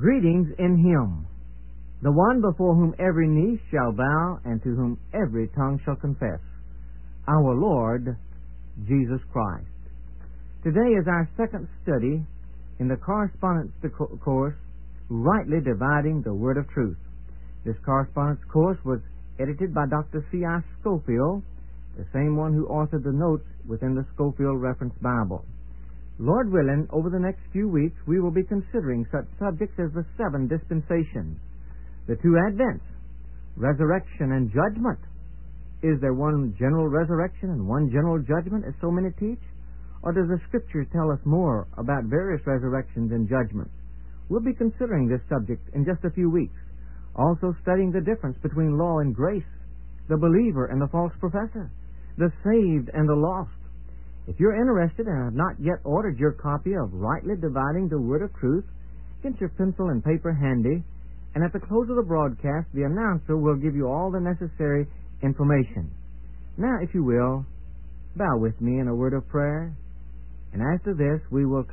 Greetings in Him, the one before whom every knee shall bow and to whom every tongue shall confess, our Lord Jesus Christ. Today is our second study in the correspondence course, Rightly Dividing the Word of Truth. This correspondence course was edited by Dr. C.I. Scofield, the same one who authored the notes within the Scofield Reference Bible. Lord willing, over the next few weeks we will be considering such subjects as the seven dispensations, the two advents, resurrection and judgment. Is there one general resurrection and one general judgment, as so many teach? Or does the Scripture tell us more about various resurrections and judgments? We'll be considering this subject in just a few weeks, also studying the difference between law and grace, the believer and the false professor, the saved and the lost. If you're interested and have not yet ordered your copy of Rightly Dividing the Word of Truth, get your pencil and paper handy, and at the close of the broadcast, the announcer will give you all the necessary information. Now, if you will, bow with me in a word of prayer, and after this, we will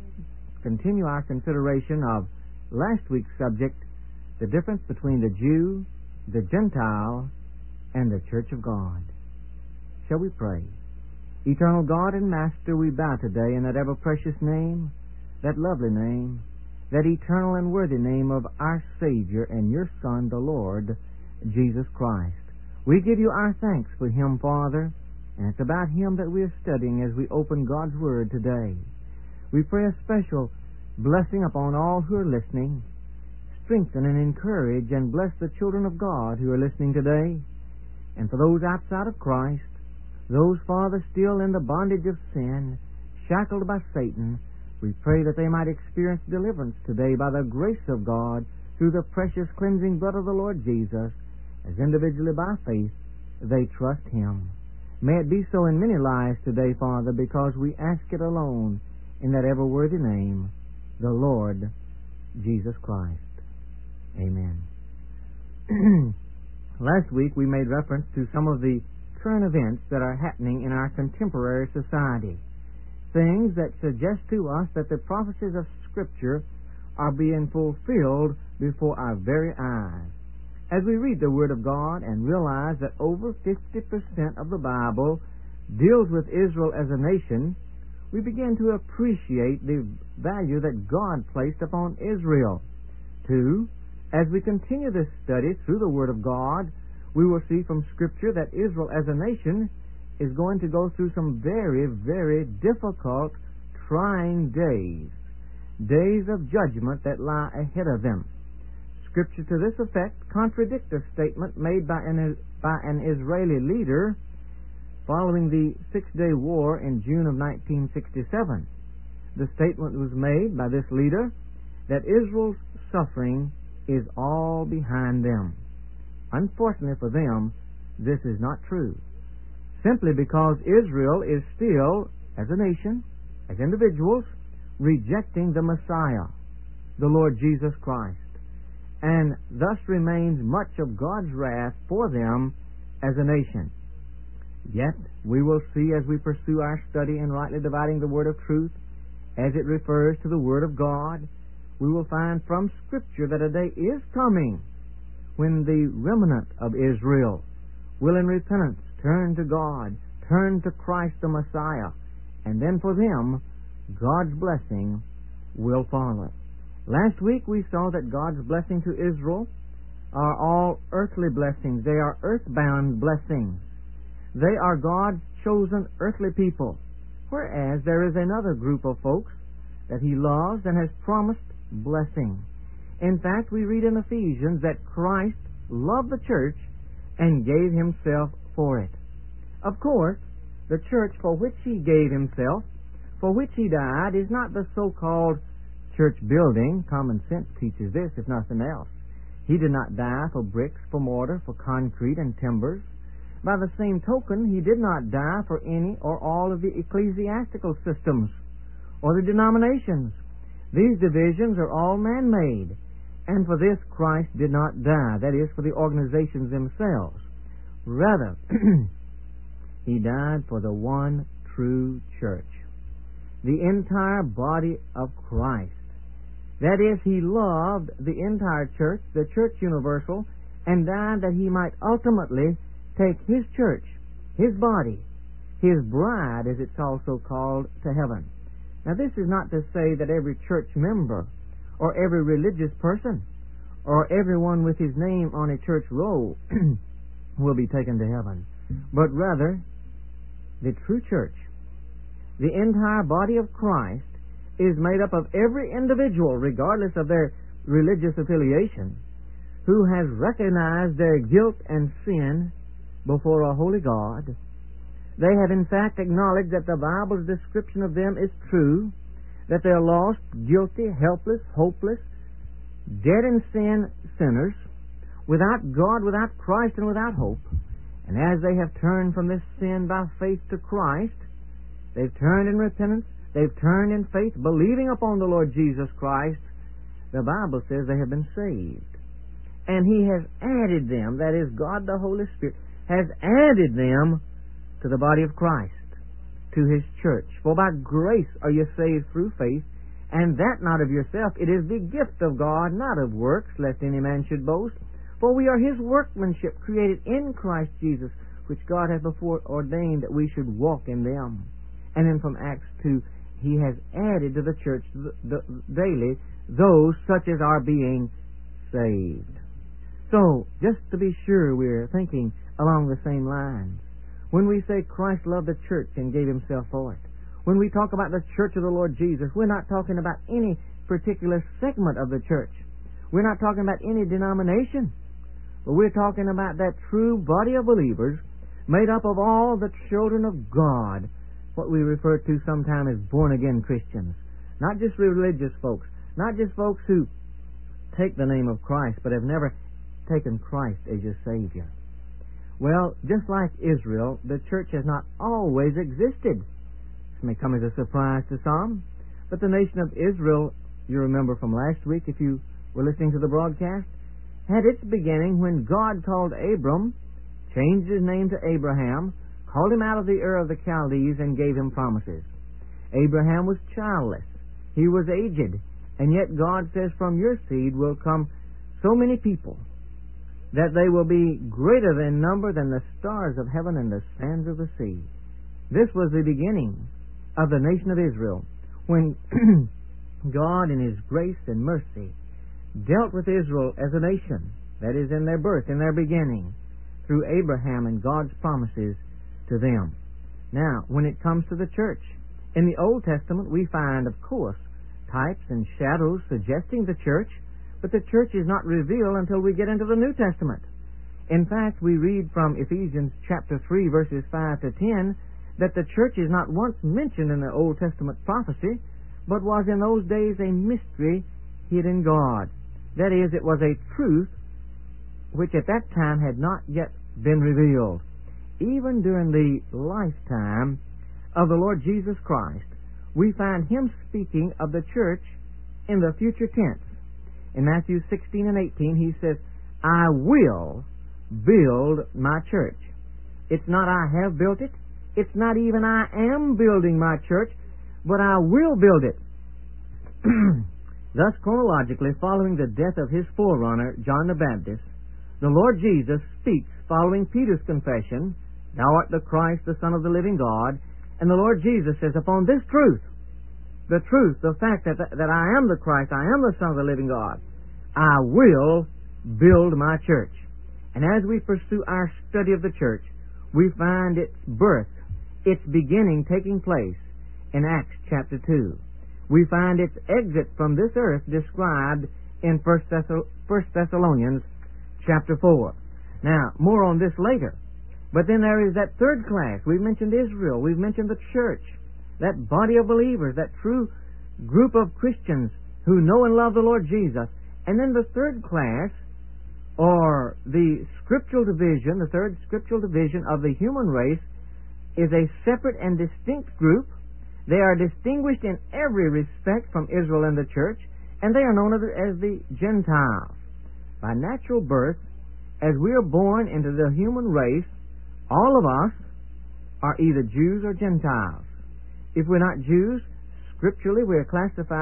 continue our consideration of last week's subject, the difference between the Jew, the Gentile, and the Church of God. Shall we pray? Eternal God and Master, we bow today in that ever-precious name, that lovely name, that eternal and worthy name of our Savior and your Son, the Lord, Jesus Christ. We give you our thanks for Him, Father, and it's about Him that we are studying as we open God's Word today. We pray a special blessing upon all who are listening. Strengthen and encourage and bless the children of God who are listening today. And for those outside of Christ, those, Father, still in the bondage of sin, shackled by Satan, we pray that they might experience deliverance today by the grace of God through the precious cleansing blood of the Lord Jesus, as individually by faith they trust Him. May it be so in many lives today, Father, because we ask it alone in that ever-worthy name, the Lord Jesus Christ. Amen. Last week we made reference to some of the current events that are happening in our contemporary society, things that suggest to us that the prophecies of Scripture are being fulfilled before our very eyes. As we read the Word of God and realize that over 50% of the Bible deals with Israel as a nation, we begin to appreciate the value that God placed upon Israel. 2, as we continue this study through the Word of God, we will see from Scripture that Israel as a nation is going to go through some very, very difficult, trying days of judgment that lie ahead of them. Scripture to this effect contradicts a statement made by an Israeli leader following the Six-Day War in June of 1967. The statement was made by this leader that Israel's suffering is all behind them. Unfortunately for them, this is not true, simply because Israel is still, as a nation, as individuals, rejecting the Messiah, the Lord Jesus Christ, and thus remains much of God's wrath for them as a nation. Yet, we will see as we pursue our study in rightly dividing the Word of truth, as it refers to the Word of God, we will find from Scripture that a day is coming when the remnant of Israel will in repentance turn to God, turn to Christ the Messiah, and then for them, God's blessing will follow. Last week we saw that God's blessing to Israel are all earthly blessings. They are earthbound blessings. They are God's chosen earthly people, whereas there is another group of folks that He loves and has promised blessing. In fact, we read in Ephesians that Christ loved the church and gave Himself for it. Of course, the church for which He gave Himself, for which He died, is not the so-called church building. Common sense teaches this, if nothing else. He did not die for bricks, for mortar, for concrete and timbers. By the same token, He did not die for any or all of the ecclesiastical systems or the denominations. These divisions are all man-made, and for this Christ did not die, that is, for the organizations themselves. Rather, He died for the one true church, the entire body of Christ. That is, He loved the entire church, the church universal, and died that He might ultimately take His church, His body, His bride, as it's also called, to heaven. Now, this is not to say that every church member or every religious person or everyone with his name on a church roll will be taken to heaven, but rather the true church, the entire body of Christ, is made up of every individual, regardless of their religious affiliation, who has recognized their guilt and sin before a holy God. They have in fact acknowledged that the Bible's description of them is true, that they are lost, guilty, helpless, hopeless, dead in sin sinners, without God, without Christ, and without hope. And as they have turned from this sin by faith to Christ, they've turned in repentance, they've turned in faith, believing upon the Lord Jesus Christ, the Bible says they have been saved. And He has added them, that is, God the Holy Spirit, has added them to the body of Christ, to His church. For by grace are you saved through faith, and that not of yourself. It is the gift of God, not of works, lest any man should boast. For we are His workmanship, created in Christ Jesus, which God hath before ordained that we should walk in them. And then from Acts 2, He has added to the church daily those such as are being saved. So, just to be sure we're thinking along the same lines, when we say Christ loved the church and gave Himself for it, when we talk about the church of the Lord Jesus, we're not talking about any particular segment of the church. We're not talking about any denomination. But we're talking about that true body of believers made up of all the children of God, what we refer to sometimes as born-again Christians. Not just religious folks, not just folks who take the name of Christ but have never taken Christ as your Savior. Well, just like Israel, the church has not always existed. This may come as a surprise to some, but the nation of Israel, you remember from last week if you were listening to the broadcast, had its beginning when God called Abram, changed his name to Abraham, called him out of the Ur of the Chaldees, and gave him promises. Abraham was childless. He was aged. And yet God says, from your seed will come so many people that they will be greater in number than the stars of heaven and the sands of the sea. This was the beginning of the nation of Israel, when God in His grace and mercy dealt with Israel as a nation, that is, in their birth, in their beginning, through Abraham and God's promises to them. Now, when it comes to the church, in the Old Testament we find, of course, types and shadows suggesting the church, but the church is not revealed until we get into the New Testament. In fact, we read from Ephesians chapter 3, verses 5 to 10, that the church is not once mentioned in the Old Testament prophecy, but was in those days a mystery hid in God. That is, it was a truth which at that time had not yet been revealed. Even during the lifetime of the Lord Jesus Christ, we find Him speaking of the church in the future tense. In Matthew 16 and 18, He says, I will build my church. It's not I have built it. It's not even I am building my church, but I will build it. Thus, chronologically, following the death of His forerunner, John the Baptist, the Lord Jesus speaks following Peter's confession, Thou art the Christ, the Son of the living God, and the Lord Jesus says, upon this truth, the fact that I am the Christ, I am the Son of the living God, I will build my church. And as we pursue our study of the church, we find its birth, its beginning taking place in Acts chapter 2. We find its exit from this earth described in 1 Thessalonians chapter 4. Now, more on this later. But then there is that third class. We've mentioned Israel. We've mentioned the church, that body of believers, that true group of Christians who know and love the Lord Jesus. And then the third class, or the scriptural division, the third scriptural division of the human race, is a separate and distinct group. They are distinguished in every respect from Israel and the church, and they are known as the Gentiles. By natural birth, as we are born into the human race, all of us are either Jews or Gentiles. If we're not Jews, scripturally we are classified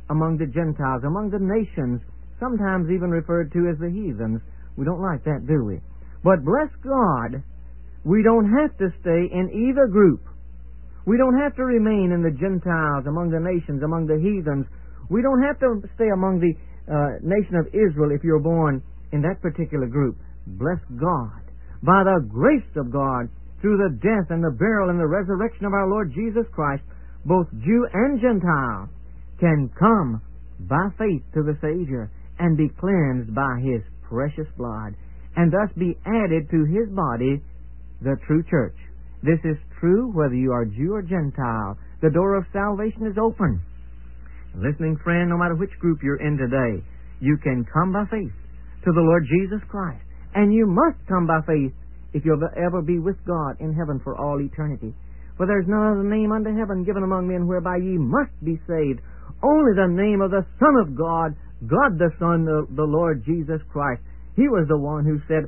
among the Gentiles, among the nations, sometimes even referred to as the heathens. We don't like that, do we? But bless God, we don't have to stay in either group. We don't have to remain in the Gentiles, among the nations, among the heathens. We don't have to stay among the nation of Israel if you're born in that particular group. Bless God. By the grace of God, through the death and the burial and the resurrection of our Lord Jesus Christ, both Jew and Gentile can come by faith to the Savior and be cleansed by His precious blood, and thus be added to His body, the true church. This is true whether you are Jew or Gentile. The door of salvation is open. Listening friend, no matter which group you're in today, you can come by faith to the Lord Jesus Christ. And you must come by faith if you'll ever be with God in heaven for all eternity. For there's no other name under heaven given among men whereby ye must be saved. Only the name of the Son of God, God the Son, the Lord Jesus Christ. He was the one who said,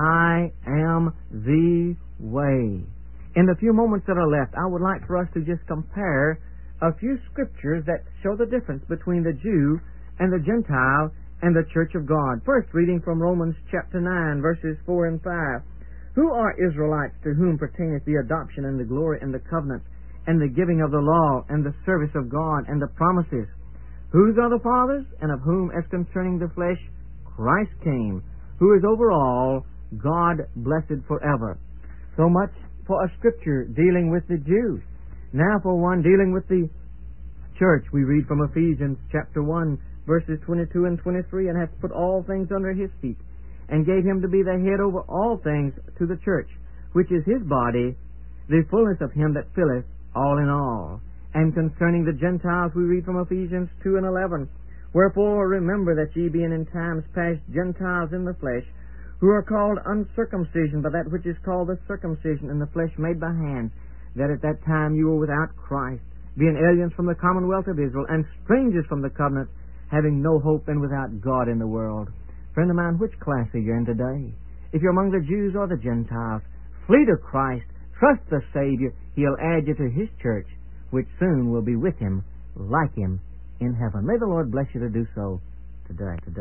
I am the way. In the few moments that are left, I would like for us to just compare a few scriptures that show the difference between the Jew and the Gentile and the Church of God. First, reading from Romans chapter 9, verses 4 and 5. Who are Israelites to whom pertaineth the adoption and the glory and the covenant and the giving of the law and the service of God and the promises? Whose are the fathers, and of whom, as concerning the flesh, Christ came, who is over all, God blessed forever. So much for a scripture dealing with the Jews. Now for one dealing with the church, we read from Ephesians chapter 1, verses 22 and 23, and hath put all things under His feet, and gave Him to be the head over all things to the church, which is His body, the fullness of Him that filleth all in all. And concerning the Gentiles, we read from Ephesians 2 and 11, Wherefore remember that ye being in times past Gentiles in the flesh, who are called uncircumcision by that which is called the circumcision in the flesh made by hands, that at that time you were without Christ, being aliens from the commonwealth of Israel, and strangers from the covenant, having no hope and without God in the world. Friend of mine, which class are you in today? If you're among the Jews or the Gentiles, flee to Christ, trust the Savior. He'll add you to His church, which soon will be with Him, like Him, in heaven. May the Lord bless you to do so today.